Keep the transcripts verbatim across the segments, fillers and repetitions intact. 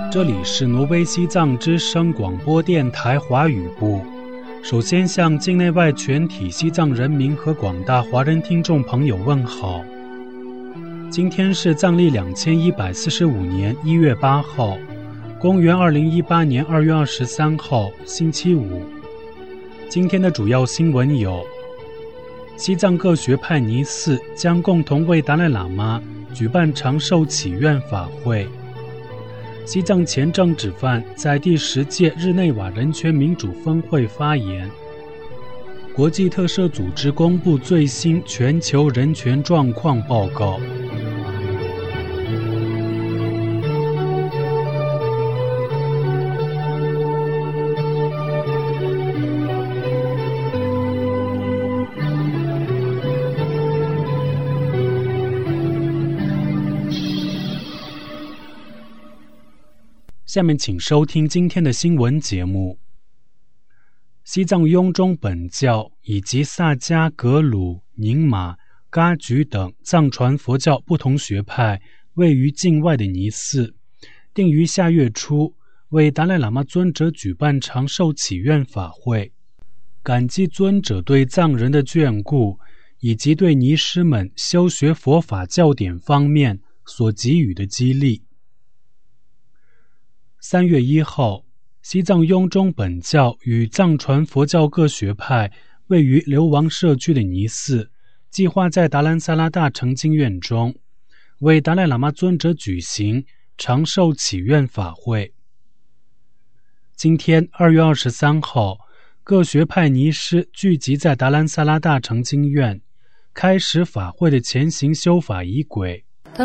这里是挪威西藏之声广播电台华语部。首先向境内外全体西藏人民和广大华人听众朋友问好。今天是藏历两千一百四十五年一月八号，公元二零一八年二月二十三号，星期五。今天的主要新闻有：西藏各学派尼寺将共同为达赖喇嘛举办长寿祈愿法会。西藏前政治犯在第十届日内瓦人权民主峰会发言。国际特赦组织公布最新全球人权状况报告。下面请收听今天的新闻节目。西藏雍中本教以及萨迦、格鲁、宁玛、噶举等藏传佛教不同学派位于境外的尼寺，定于下月初为达赖喇嘛尊者举办长寿祈愿法会，感激尊者对藏人的眷顾，以及对尼师们修学佛法教典方面所给予的激励。三月一号，西藏雍中本教与藏传佛教各学派位于流亡社区的尼寺，计划在达兰萨拉大成经院中为达赖喇嘛尊者举行长寿祈愿法会。今天二月二十三号，各学派尼师聚集在达兰萨拉大成经院，开始法会的前行修法仪轨。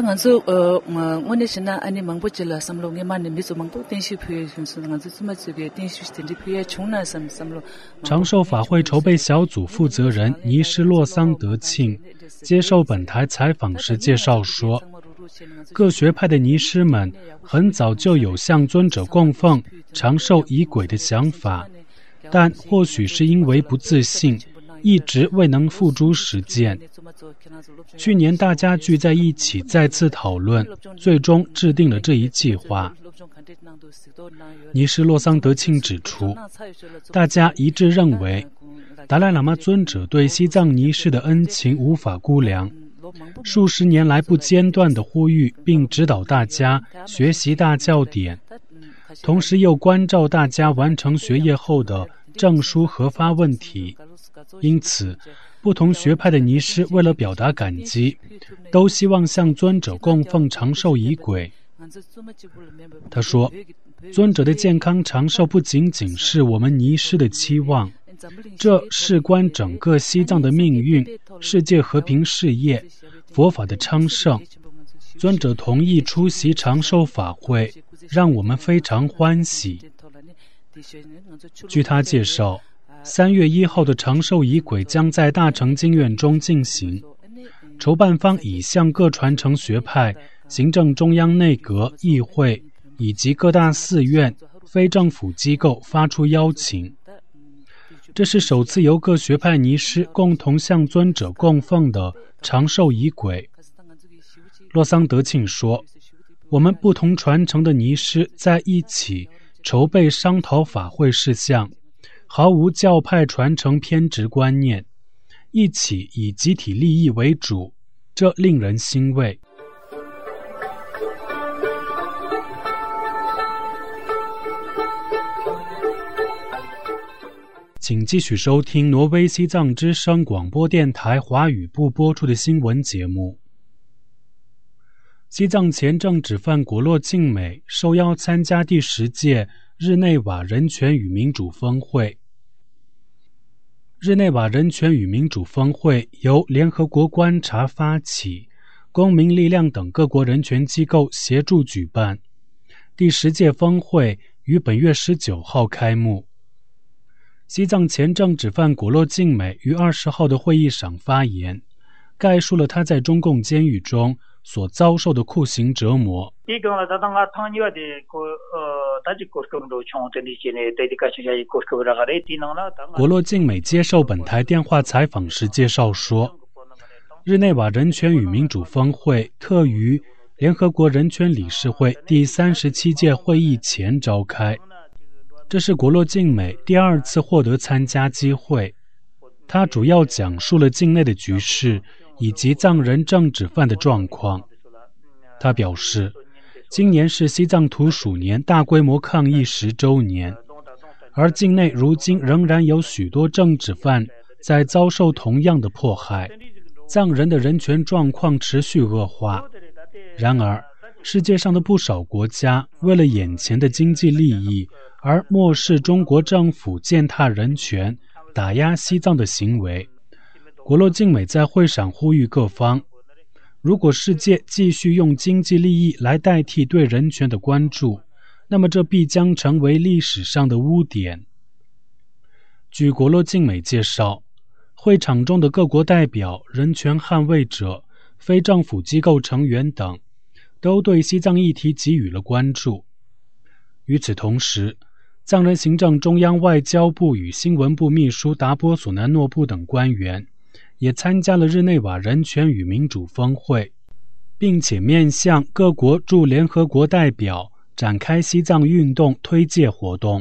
长寿法会筹备小组负责人尼师洛桑德庆接受本台采访时介绍说，各学派的尼师们很早就有向尊者供奉长寿仪轨的想法，但或许是因为不自信，一直未能付诸实践。去年大家聚在一起再次讨论，最终制定了这一计划。尼师洛桑德庆指出，大家一致认为达赖喇嘛尊者对西藏尼师的恩情无法估量，数十年来不间断地呼吁并指导大家学习大教典，同时又关照大家完成学业后的证书核发问题。因此不同学派的尼师为了表达感激，都希望向尊者供奉长寿仪轨。他说，尊者的健康长寿不仅仅是我们尼师的期望，这事关整个西藏的命运、世界和平事业、佛法的昌盛。尊者同意出席长寿法会，让我们非常欢喜。据他介绍，三月一号的长寿仪轨将在大成经院中进行，筹办方已向各传承学派、行政中央内阁、议会以及各大寺院、非政府机构发出邀请。这是首次由各学派尼师共同向尊者供奉的长寿仪轨。洛桑德庆说，我们不同传承的尼师在一起筹备商讨法会事项，毫无教派传承偏执观念，一起以集体利益为主，这令人欣慰。请继续收听挪威西藏之声广播电台华语部播出的新闻节目。西藏前政治犯果洛敬美受邀参加第十届日内瓦人权与民主峰会。日内瓦人权与民主峰会由联合国观察发起，公民力量等各国人权机构协助举办。第十届峰会于本月十九号开幕。西藏前政治犯果洛敬美于二十号的会议上发言，概述了他在中共监狱中所遭受的酷刑折磨。果洛敬美接受本台电话采访时介绍说，日内瓦人权与民主峰会特于联合国人权理事会第三十七届会议前召开。这是国洛静美第二次获得参加机会。他主要讲述了境内的局势以及藏人政治犯的状况。他表示，今年是西藏土属年大规模抗议十周年，而境内如今仍然有许多政治犯在遭受同样的迫害，藏人的人权状况持续恶化。然而，世界上的不少国家为了眼前的经济利益而漠视中国政府践踏人权、打压西藏的行为。国洛静美在会上呼吁各方，如果世界继续用经济利益来代替对人权的关注，那么这必将成为历史上的污点。据国洛静美介绍，会场中的各国代表、人权捍卫者、非政府机构成员等都对西藏议题给予了关注。与此同时，藏人行政中央外交部与新闻部秘书达波索南诺布等官员也参加了日内瓦人权与民主峰会，并且面向各国驻联合国代表展开西藏运动推介活动。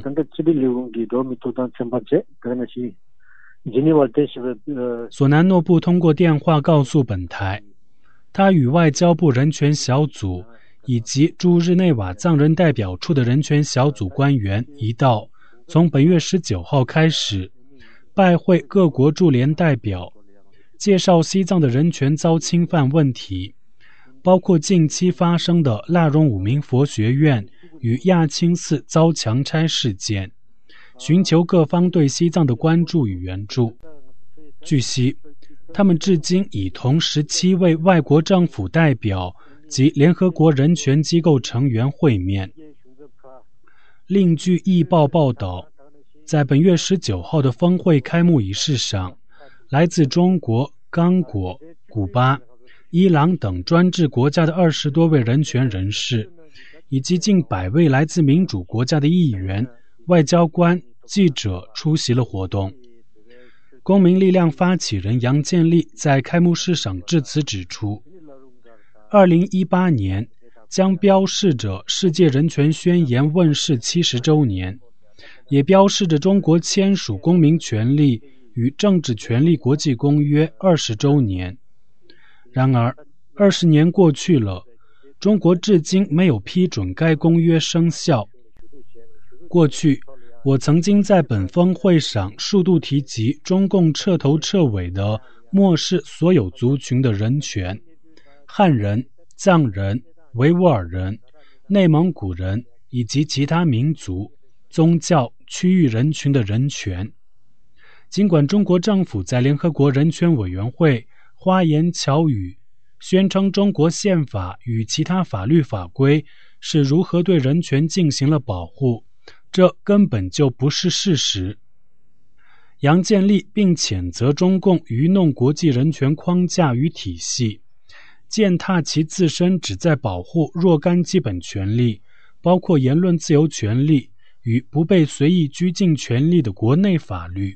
索南诺布通过电话告诉本台，他与外交部人权小组以及驻日内瓦藏人代表处的人权小组官员一道，从本月十九号开始拜会各国驻联代表，介绍西藏的人权遭侵犯问题，包括近期发生的腊荣五明佛学院与亚青寺遭强拆事件，寻求各方对西藏的关注与援助。据悉，他们至今已同十七位外国政府代表及联合国人权机构成员会面。另据译报报道，在本月十九号的峰会开幕仪式上，来自中国、刚果、古巴、伊朗等专制国家的二十多位人权人士，以及近百位来自民主国家的议员、外交官、记者出席了活动。公民力量发起人杨建立在开幕式上致辞指出，二零一八年将标示着世界人权宣言问世七十周年，也标示着中国签署公民权利与政治权利国际公约二十周年。然而，二十年过去了，中国至今没有批准该公约生效。过去，我曾经在本峰会上数度提及中共彻头彻尾地漠视所有族群的人权，汉人、藏人、维吾尔人、内蒙古人以及其他民族、宗教、区域人群的人权。尽管中国政府在联合国人权委员会花言巧语，宣称中国宪法与其他法律法规是如何对人权进行了保护，这根本就不是事实。杨建立并谴责中共愚弄国际人权框架与体系，践踏其自身旨在保护若干基本权利，包括言论自由权利与不被随意拘禁权利的国内法律。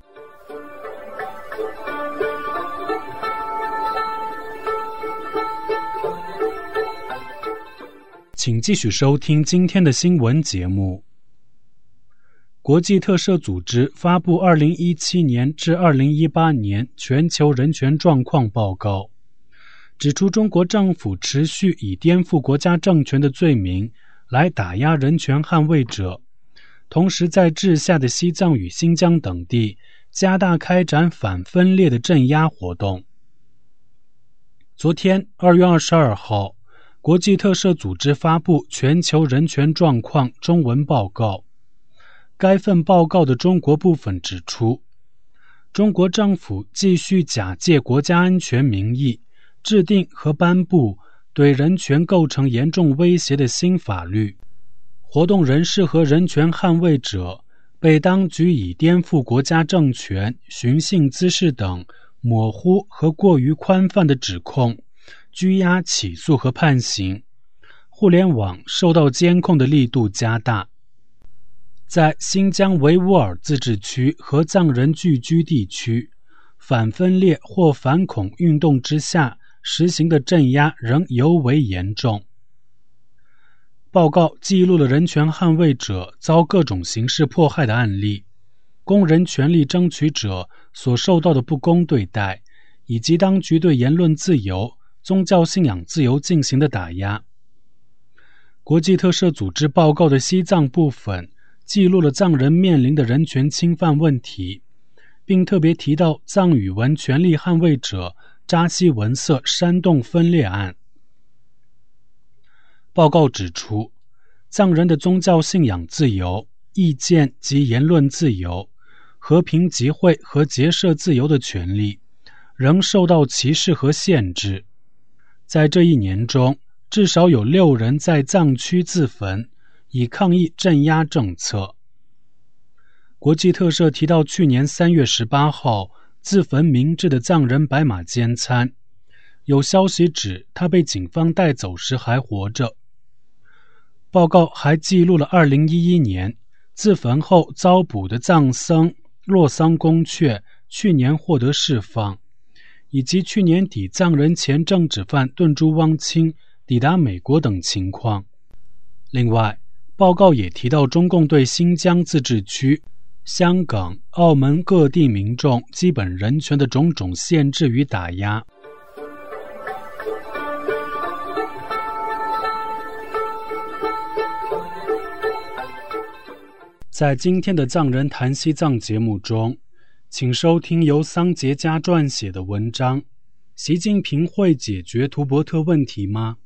请继续收听今天的新闻节目。国际特赦组织发布二零一七年至二零一八年全球人权状况报告，指出中国政府持续以颠覆国家政权的罪名来打压人权捍卫者，同时在治下的西藏与新疆等地加大开展反分裂的镇压活动。昨天二月二十二号，国际特赦组织发布全球人权状况中文报告。该份报告的中国部分指出，中国政府继续假借国家安全名义，制定和颁布对人权构成严重威胁的新法律，活动人士和人权捍卫者被当局以颠覆国家政权、寻衅滋事等模糊和过于宽泛的指控拘押、起诉和判刑，互联网受到监控的力度加大。在新疆维吾尔自治区和藏人聚居地区，反分裂或反恐运动之下实行的镇压仍尤为严重。 报告记录了人权捍卫者遭各种形式迫害的案例，工人权利争取者所受到的不公对待，以及当局对言论自由、宗教信仰自由进行的打压。国际特赦组织报告的西藏部分记录了藏人面临的人权侵犯问题，并特别提到藏语文权利捍卫者扎西文色煽动分裂案。报告指出，藏人的宗教信仰自由、意见及言论自由、和平集会和结社自由的权利仍受到歧视和限制。在这一年中，至少有六人在藏区自焚，以抗议镇压政策。国际特赦提到去年三月十八号自焚明志的藏人白马坚参，有消息指他被警方带走时还活着。报告还记录了二零一一年自焚后遭捕的藏僧洛桑公雀去年获得释放，以及去年底藏人前政治犯顿珠汪清抵达美国等情况。另外，报告也提到中共对新疆自治区、香港、澳门各地民众基本人权的种种限制与打压。在今天的藏人谈西藏节目中，请收听由桑杰加撰写的文章《习近平会解决图伯特问题吗》。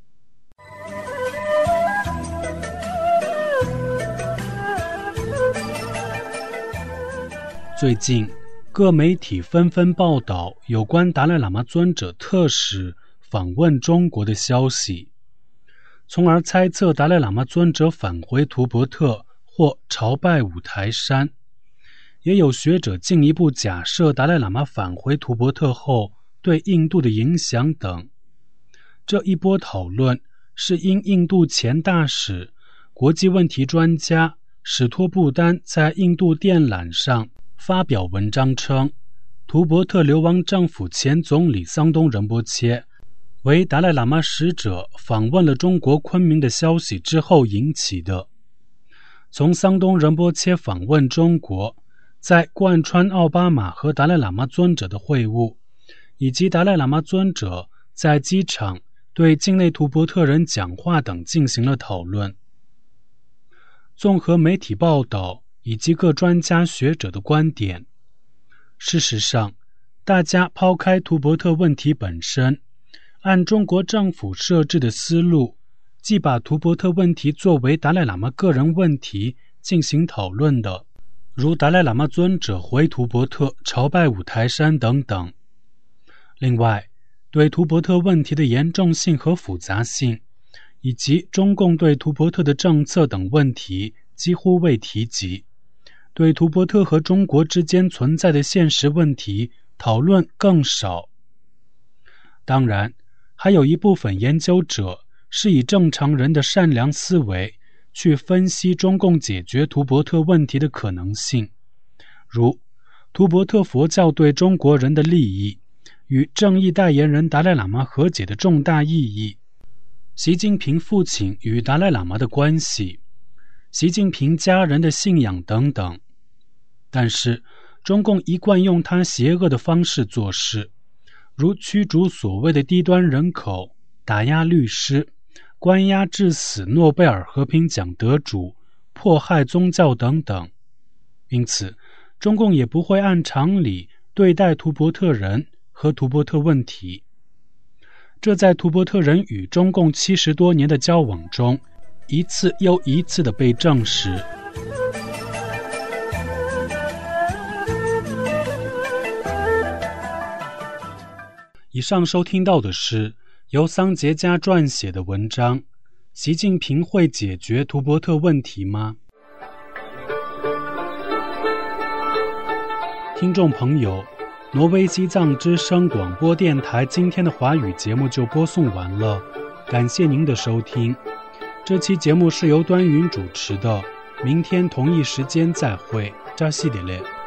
最近，各媒体纷纷报道有关达赖喇嘛尊者特使访问中国的消息，从而猜测达赖喇嘛尊者返回图伯特或朝拜五台山。也有学者进一步假设达赖喇嘛返回图伯特后对印度的影响等。这一波讨论是因印度前大使、国际问题专家史托布丹在印度电缆上发表文章称，图伯特流亡政府前总理桑东仁波切为达赖喇嘛使者访问了中国昆明的消息之后引起的。从桑东仁波切访问中国，在贯穿奥巴马和达赖喇嘛尊者的会晤，以及达赖喇嘛尊者在机场对境内图伯特人讲话等进行了讨论。综合媒体报道以及各专家学者的观点，事实上，大家抛开图伯特问题本身，按中国政府设置的思路，既把图伯特问题作为达赖喇嘛个人问题进行讨论的，如达赖喇嘛尊者回图伯特朝拜五台山等等。另外，对图伯特问题的严重性和复杂性，以及中共对图伯特的政策等问题几乎未提及，对图伯特和中国之间存在的现实问题讨论更少。当然，还有一部分研究者是以正常人的善良思维去分析中共解决图伯特问题的可能性，如图伯特佛教对中国人的利益与正义代言人达赖喇嘛和解的重大意义，习近平父亲与达赖喇嘛的关系，习近平家人的信仰等等。但是，中共一贯用他邪恶的方式做事，如驱逐所谓的低端人口、打压律师、关押致死诺贝尔和平奖得主、迫害宗教等等。因此，中共也不会按常理对待图伯特人和图伯特问题。这在图伯特人与中共七十多年的交往中，一次又一次地被证实。以上收听到的是由桑杰加撰写的文章《习近平会解决图伯特问题吗》。听众朋友，挪威西藏之声广播电台今天的华语节目就播送完了，感谢您的收听。这期节目是由端云主持的，明天同一时间再会，扎西点嘞。